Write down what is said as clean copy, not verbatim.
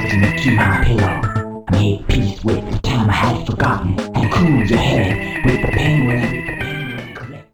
listening to my pillow. I made peace with the time I had forgotten and cooled your head with the penguin.